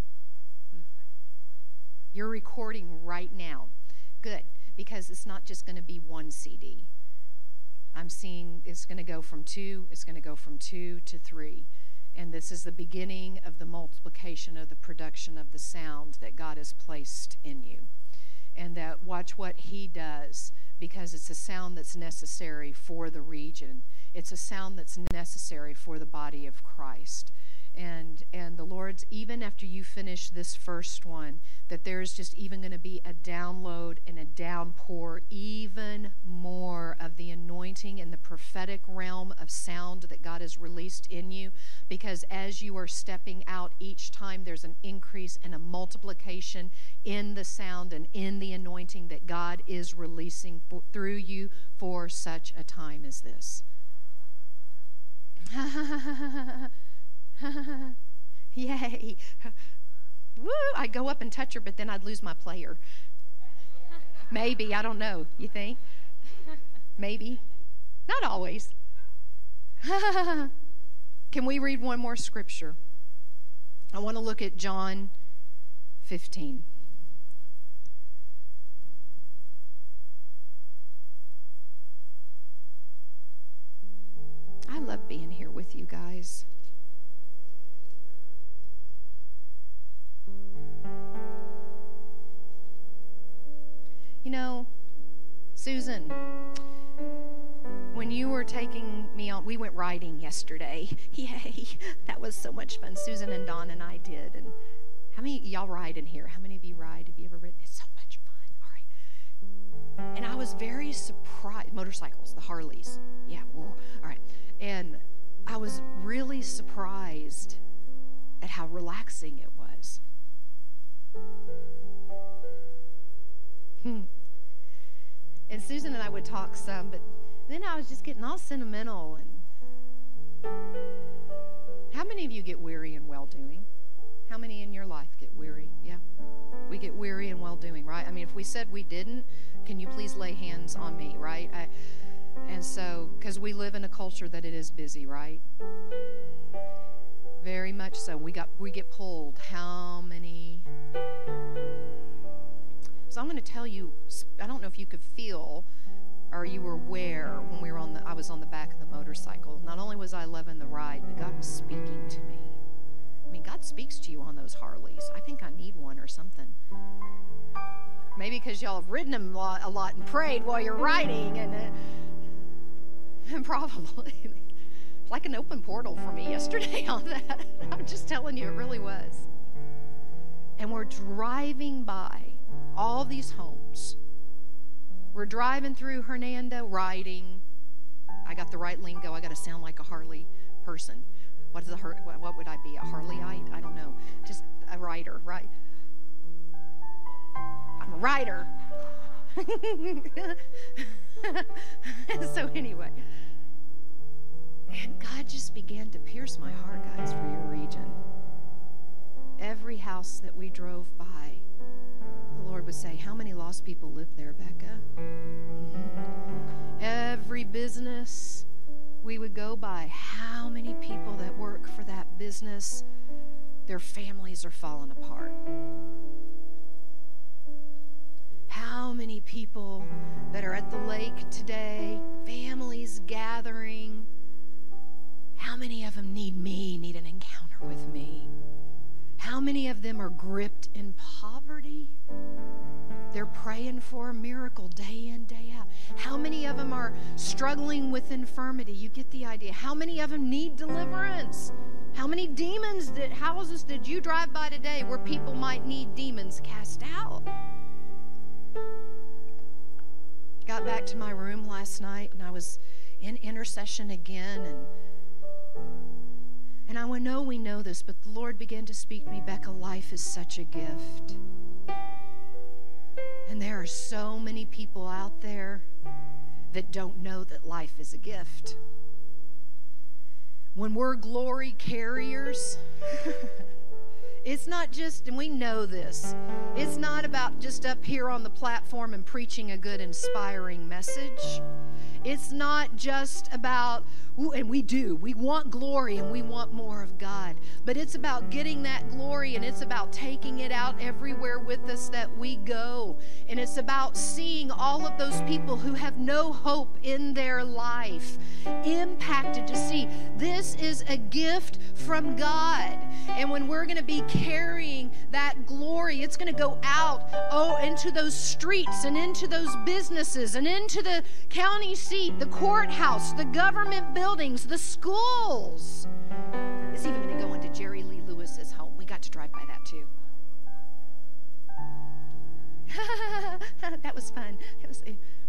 You're recording right now. Good, because it's not just going to be one C D. I'm seeing it's going to go from two, it's going to go from two to three. And this is the beginning of the multiplication of the production of the sound that God has placed in you. And that watch what He does, because it's a sound that's necessary for the region. It's a sound that's necessary for the body of Christ. And and the Lord's, even after you finish this first one, that there's just even going to be a download and a downpour, even more of the anointing and the prophetic realm of sound that God has released in you. Because as you are stepping out each time, there's an increase and a multiplication in the sound and in the anointing that God is releasing for, through you for such a time as this. Yay. Woo, I'd go up and touch her, but then I'd lose my player. Maybe, I don't know. You think? Maybe. Not always. Can we read one more scripture? I want to look at John fifteen. I love being here with you guys. You know, Susan, when you were taking me on, we went riding yesterday. Yay, that was so much fun. Susan and Dawn and I did. And how many y'all ride in here? How many of you ride? Have you ever ridden? It's so much fun. All right. And I was very surprised. Motorcycles, the Harleys. Yeah, whoa, all right. And I was really surprised at how relaxing it was. Hmm. And Susan and I would talk some, but then I was just getting all sentimental. And how many of you get weary in well-doing? How many in your life get weary? Yeah. We get weary in well-doing, right? I mean, if we said we didn't, can you please lay hands on me, right? I, and so, because we live in a culture that it is busy, right? Very much so. We got we get pulled. How many? So I'm going to tell you, I don't know if you could feel or you were aware when we were on the, I was on the back of the motorcycle. Not only was I loving the ride, but God was speaking to me. I mean, God speaks to you on those Harleys. I think I need one or something. Maybe because y'all have ridden them a lot, a lot and prayed while you're riding, and, uh, and probably it's like an open portal for me yesterday on that. I'm just telling you, it really was. And we're driving by all these homes. We're driving through Hernando, riding. I got the right lingo. I got to sound like a Harley person. What is a what would I be? A Harleyite? I don't know. Just a rider, right? I'm a rider. So anyway, and God just began to pierce my heart, guys, for your region. Every house that we drove by, the Lord would say, how many lost people live there, Becca? Mm-hmm. Every business we would go by, how many people that work for that business, their families are falling apart. How many people that are at the lake today, families gathering, how many of them need me, need an encounter with me? How many of them are gripped in poverty? They're praying for a miracle day in, day out. How many of them are struggling with infirmity? You get the idea. How many of them need deliverance? How many demons, did, houses did you drive by today where people might need demons cast out? Got back to my room last night, and I was in intercession again, and And I know we know this, but the Lord began to speak to me, Becca, life is such a gift. And there are so many people out there that don't know that life is a gift. When we're glory carriers, it's not just, and we know this, it's not about just up here on the platform and preaching a good, inspiring message. It's not just about, and we do, we want glory and we want more of God, but it's about getting that glory, and it's about taking it out everywhere with us that we go. And it's about seeing all of those people who have no hope in their life impacted to see this is a gift from God. And when we're going to be carrying that glory, it's going to go out, oh, into those streets and into those businesses and into the county seat, the courthouse, the government buildings, the schools. It's even going to go into Jerry Lee Lewis's home. We got to drive by that too. That was fun. It was.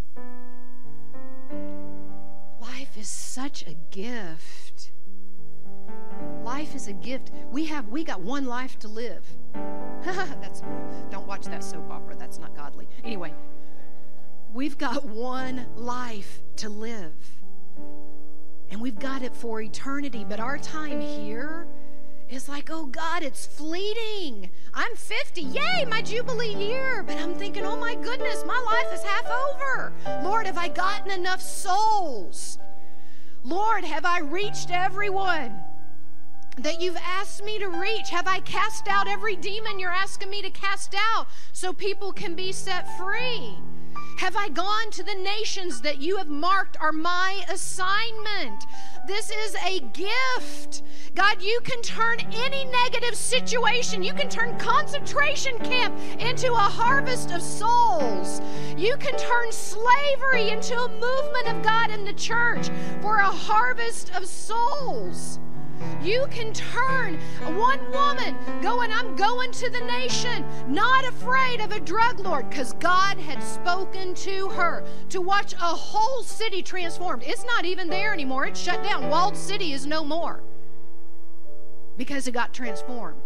Life is such a gift. Life is a gift. We have. We got one life to live. That's. Don't watch that soap opera. That's not godly. Anyway, we've got one life to live, and we've got it for eternity. But our time here is like, oh God, it's fleeting. I'm fifty. Yay, my Jubilee year. But I'm thinking, oh my goodness, my life is half over. Lord, have I gotten enough souls? Lord, have I reached everyone that you've asked me to reach? Have I cast out every demon you're asking me to cast out so people can be set free? Have I gone to the nations that you have marked are my assignment? This is a gift. God, you can turn any negative situation, you can turn concentration camp into a harvest of souls. You can turn slavery into a movement of God in the church for a harvest of souls. You can turn one woman going, I'm going to the nation, not afraid of a drug lord, because God had spoken to her to watch a whole city transformed. It's not even there anymore. It's shut down. Walled City is no more because it got transformed.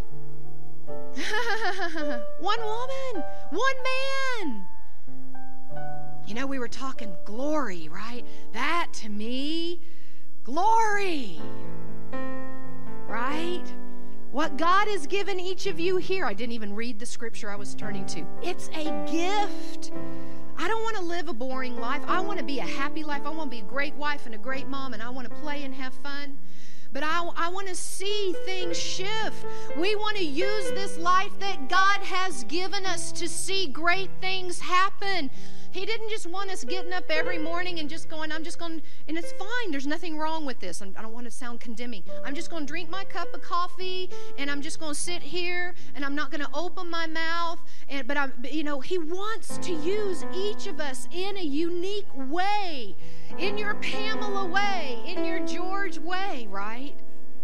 One woman, one man. You know, we were talking glory, right? That to me, glory, right? What God has given each of you here, I didn't even read the scripture I was turning to. It's a gift. I don't want to live a boring life. I want to be a happy life. I want to be a great wife and a great mom, and I want to play and have fun. But I, I want to see things shift. We want to use this life that God has given us to see great things happen. He didn't just want us getting up every morning and just going, I'm just going, and it's fine. There's nothing wrong with this. I'm, I don't want to sound condemning. I'm just going to drink my cup of coffee, and I'm just going to sit here, and I'm not going to open my mouth. And but I, you know, He wants to use each of us in a unique way, in your Pamela way, in your George way, right?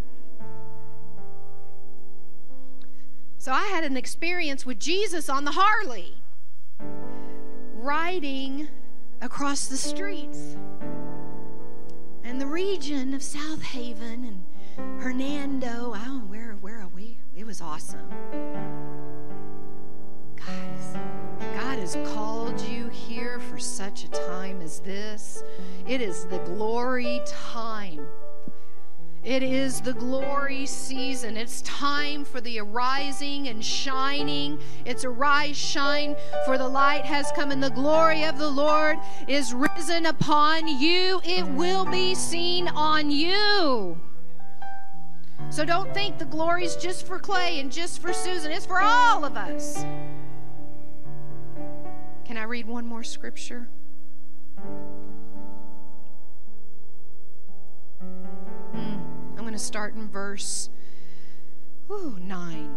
So I had an experience with Jesus on the Harley, riding across the streets and the region of South Haven and Hernando. I don't know, where, where are we? It was awesome. Guys, God has called you here for such a time as this. It is the glory time. It is the glory season. It's time for the arising and shining. It's arise, shine, for the light has come and the glory of the Lord is risen upon you. It will be seen on you. So don't think the glory's just for Clay and just for Susan. It's for all of us. Can I read one more scripture? Hmm. I'm going to start in verse ooh, nine.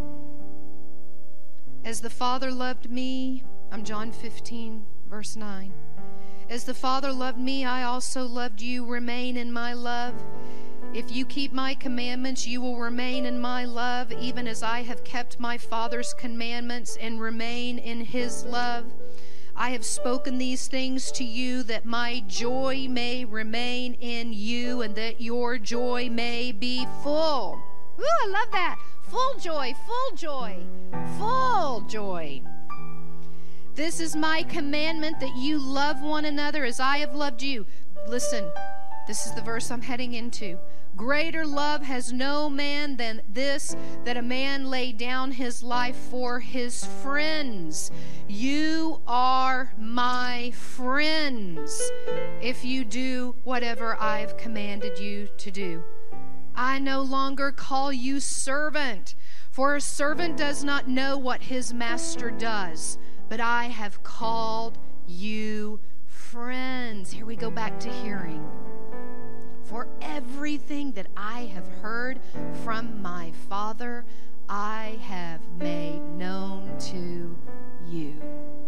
As the Father loved me, I'm John fifteen, verse nine. As the Father loved me, I also loved you. Remain in my love. If you keep my commandments, you will remain in my love, even as I have kept my Father's commandments and remain in his love. I have spoken these things to you that my joy may remain in you and that your joy may be full. Ooh, I love that. Full joy, full joy, full joy. This is my commandment, that you love one another as I have loved you. Listen, this is the verse I'm heading into. Greater love has no man than this, that a man lay down his life for his friends. You are my friends if you do whatever I've commanded you to do. I no longer call you servant, for a servant does not know what his master does, but I have called you friends. Here we go back to hearing. For everything that I have heard from my Father, I have made known to you.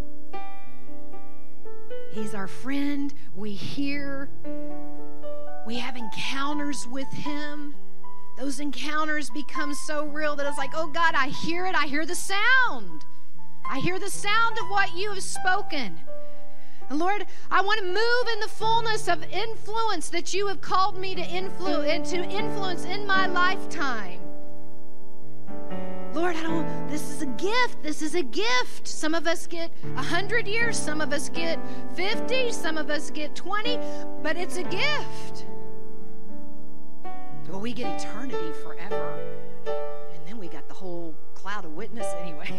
He's our friend. We hear. We have encounters with him. Those encounters become so real that it's like, oh God, I hear it. I hear the sound. I hear the sound of what you have spoken. And Lord, I want to move in the fullness of influence that you have called me to influ- and to influence in my lifetime. Lord, I don't, this is a gift. This is a gift. Some of us get a hundred years. Some of us get fifty. Some of us get twenty. But it's a gift. Well, we get eternity forever. And then we got the whole cloud of witness anyway.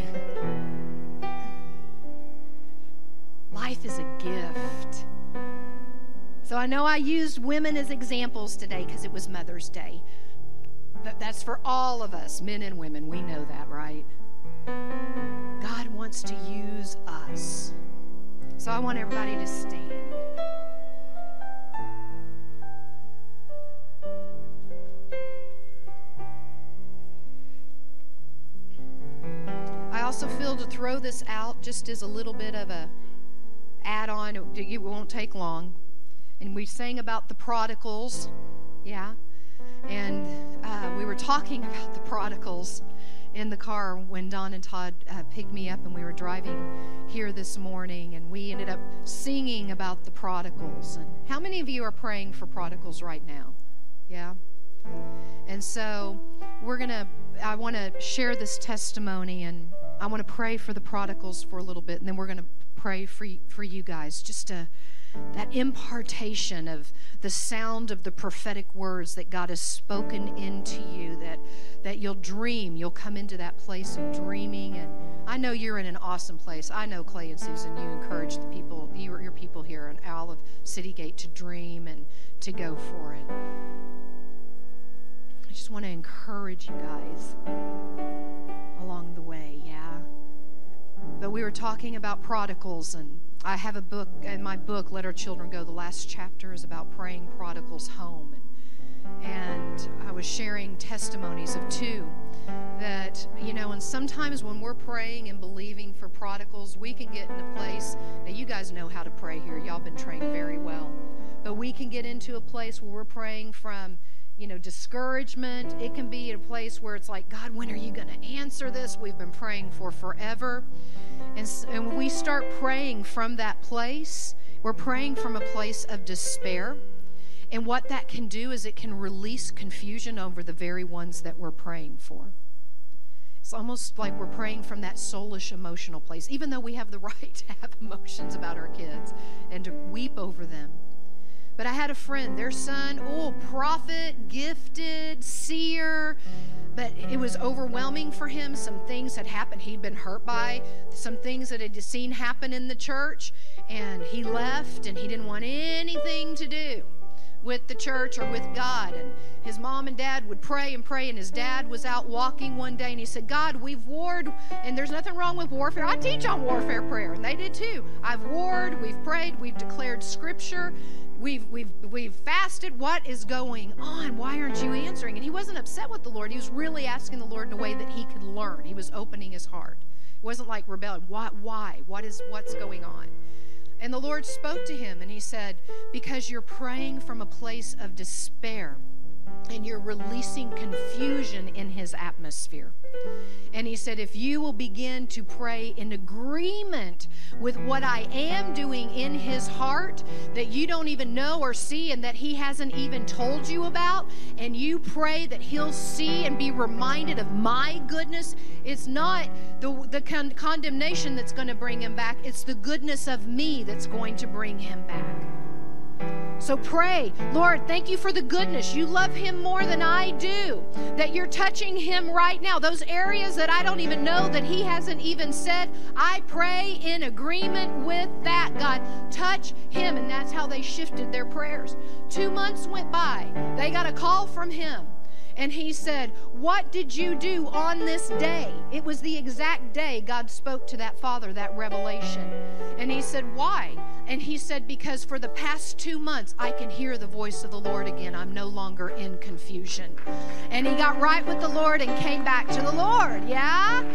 Life is a gift. So I know I used women as examples today because it was Mother's Day. But that's for all of us, men and women. We know that, right? God wants to use us. So I want everybody to stand. I also feel to throw this out just as a little bit of a add-on. It won't take long. And we sang about the prodigals, yeah. And uh, we were talking about the prodigals in the car when Don and Todd uh, picked me up, and we were driving here this morning, and we ended up singing about the prodigals. And how many of you are praying for prodigals right now? Yeah? And so we're going to, I want to share this testimony, and I want to pray for the prodigals for a little bit, and then we're going to pray for, for you guys. Just a, that impartation of the sound of the prophetic words that God has spoken into you, that, that you'll dream, you'll come into that place of dreaming. And I know you're in an awesome place. I know, Clay and Susan, you encourage the people, your, your people here in Olive City Gate to dream and to go for it. I just want to encourage you guys along the way, yeah? But we were talking about prodigals, and I have a book, in my book, Let Our Children Go, the last chapter is about praying prodigals home. And, and I was sharing testimonies of two that, you know, and sometimes when we're praying and believing for prodigals, we can get in a place, now you guys know how to pray here, y'all been trained very well, but we can get into a place where we're praying from, you know, discouragement. It can be a place where it's like, God, when are you going to answer this? We've been praying for forever. And, and when we start praying from that place, we're praying from a place of despair. And what that can do is it can release confusion over the very ones that we're praying for. It's almost like we're praying from that soulish emotional place, even though we have the right to have emotions about our kids and to weep over them. But I had a friend, their son, oh, prophet, gifted, seer, but it was overwhelming for him. Some things had happened. He'd been hurt by some things that he'd seen happen in the church, and he left, and he didn't want anything to do with the church or with God. And his mom and dad would pray and pray, and his dad was out walking one day, and he said, God, we've warred, and there's nothing wrong with warfare. I teach on warfare prayer, and they did too. I've warred, we've prayed, we've declared scripture, We've, we've, we've fasted. What is going on? Why aren't you answering? And he wasn't upset with the Lord. He was really asking the Lord in a way that he could learn. He was opening his heart. It wasn't like rebellion. Why? Why? What is, what's going on? And the Lord spoke to him, and he said, because you're praying from a place of despair, and you're releasing confusion in his atmosphere. And he said, if you will begin to pray in agreement with what I am doing in his heart that you don't even know or see and that he hasn't even told you about, and you pray that he'll see and be reminded of my goodness, it's not the, the con- condemnation that's going to bring him back. It's the goodness of me that's going to bring him back. So pray, Lord, thank you for the goodness. You love him more than I do, that you're touching him right now. Those areas that I don't even know that he hasn't even said, I pray in agreement with that. God, touch him. And that's how they shifted their prayers. Two months went by. They got a call from him. And he said, what did you do on this day? It was the exact day God spoke to that father, that revelation. And he said, why? And he said, because for the past two months, I can hear the voice of the Lord again. I'm no longer in confusion. And he got right with the Lord and came back to the Lord. Yeah?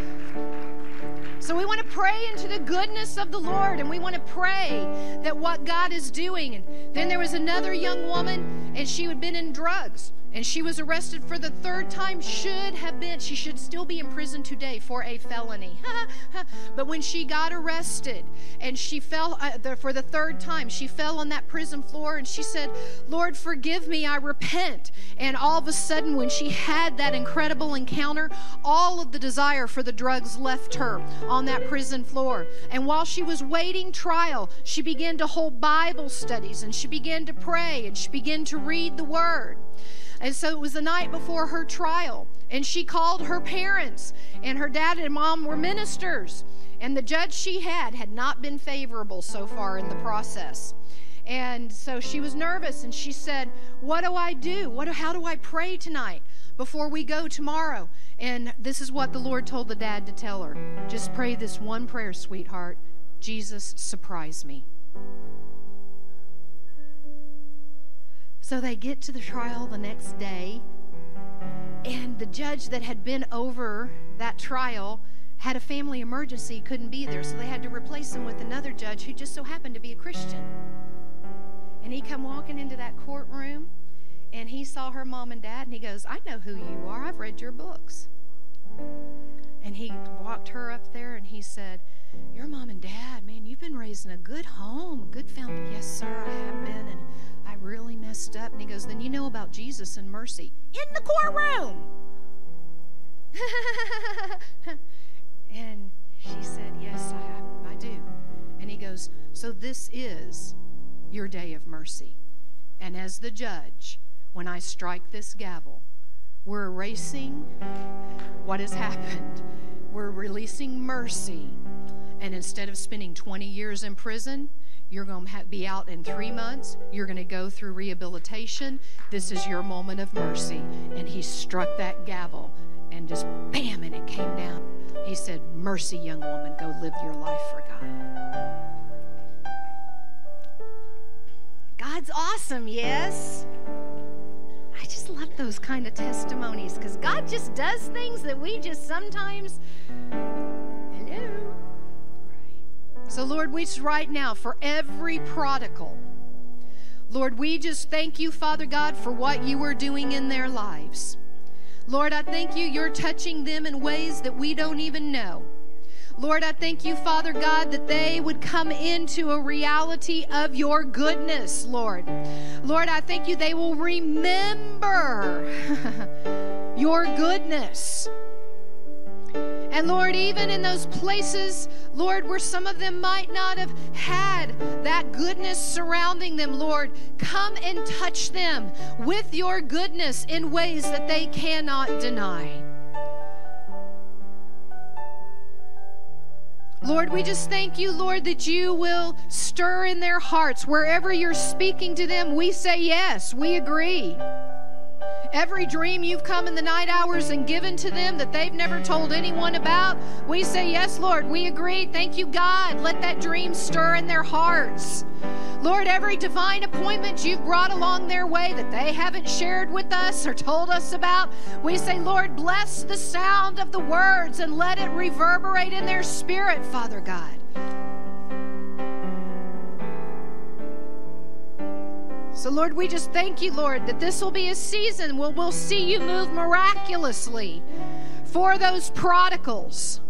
So we want to pray into the goodness of the Lord, and we want to pray that what God is doing. And then there was another young woman, and she had been in drugs. And she was arrested for the third time, should have been, she should still be in prison today for a felony. But when she got arrested and she fell uh, the, for the third time, she fell on that prison floor and she said, Lord, forgive me, I repent. And all of a sudden, when she had that incredible encounter, all of the desire for the drugs left her on that prison floor. And while she was waiting trial, she began to hold Bible studies and she began to pray and she began to read the Word. And so it was the night before her trial, and she called her parents, and her dad and mom were ministers, and the judge she had had not been favorable so far in the process. And so she was nervous, and she said, what do I do? What? How do I pray tonight before we go tomorrow? And this is what the Lord told the dad to tell her. Just pray this one prayer, sweetheart. Jesus, surprise me. So they get to the trial the next day, and the judge that had been over that trial had a family emergency, couldn't be there, so they had to replace him with another judge who just so happened to be a Christian. And he come walking into that courtroom, And he saw her mom and dad, and he goes, I know who you are. I've read your books. And he walked her up there, and he said, your mom and dad, man, you've been raised in a good home, a good family. Yes, sir, I have been, and I really messed up. And he goes, then you know about Jesus and mercy. In the courtroom! And she said, yes, I, I do. And he goes, so this is your day of mercy. And as the judge, when I strike this gavel, we're erasing what has happened. We're releasing mercy. And instead of spending twenty years in prison, you're going to be out in three months. You're going to go through rehabilitation. This is your moment of mercy. And he struck that gavel, and just bam, and it came down. He said, mercy, young woman, go live your life for God. God's awesome, yes? I just love those kind of testimonies, because God just does things that we just sometimes, hello. Right. So, Lord, we just right now, for every prodigal, Lord, we just thank you, Father God, for what you are doing in their lives. Lord, I thank you, you're touching them in ways that we don't even know. Lord, I thank you, Father God, that they would come into a reality of your goodness, Lord. Lord, I thank you they will remember your goodness. And Lord, even in those places, Lord, where some of them might not have had that goodness surrounding them, Lord, come and touch them with your goodness in ways that they cannot deny. Lord, we just thank you, Lord, that you will stir in their hearts. Wherever you're speaking to them, we say yes, we agree. Every dream you've come in the night hours and given to them that they've never told anyone about, we say, yes, Lord, we agree. Thank you, God. Let that dream stir in their hearts. Lord, every divine appointment you've brought along their way that they haven't shared with us or told us about, we say, Lord, bless the sound of the words and let it reverberate in their spirit, Father God. So, Lord, we just thank you, Lord, that this will be a season where we'll see you move miraculously for those prodigals.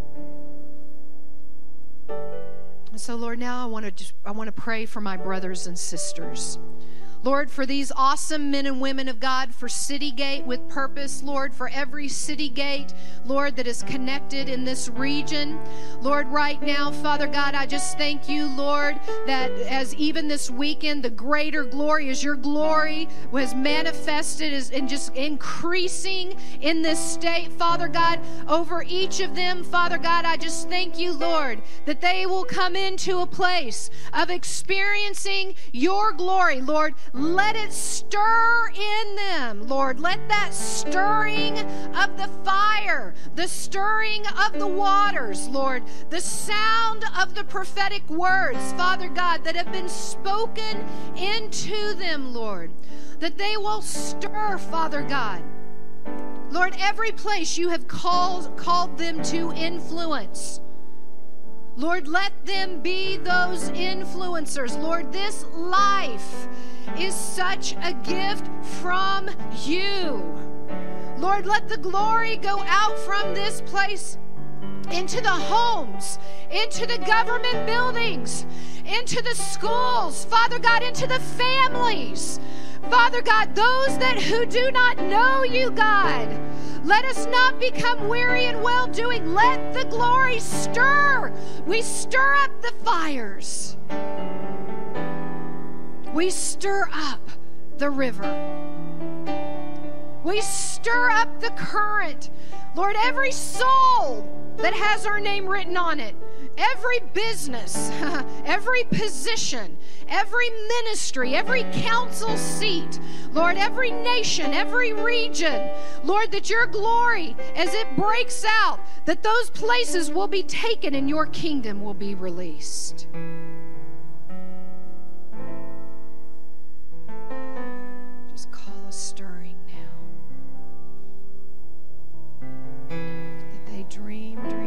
And so, Lord, now I want to just, I want to pray for my brothers and sisters. Lord, for these awesome men and women of God, for City Gate with Purpose, Lord, for every City Gate, Lord, that is connected in this region. Lord, right now, Father God, I just thank you, Lord, that as even this weekend, the greater glory is your glory was manifested as in just increasing in this state, Father God, over each of them, Father God, I just thank you, Lord, that they will come into a place of experiencing your glory, Lord. Let it stir in them, Lord. Let that stirring of the fire, the stirring of the waters, Lord, the sound of the prophetic words, Father God, that have been spoken into them, Lord, that they will stir, Father God. Lord, every place you have called, called them to influence, Lord, let them be those influencers. Lord, this life is such a gift from you. Lord, let the glory go out from this place into the homes, into the government buildings, into the schools, Father God, into the families. Father God, those that who do not know you, God, let us not become weary in well-doing. Let the glory stir. We stir up the fires. We stir up the river. We stir up the current. Lord, every soul that has our name written on it, every business, every position, every ministry, every council seat, Lord, every nation, every region, Lord, that your glory, as it breaks out, that those places will be taken and your kingdom will be released. Just call a stirring now. That they dream, dream.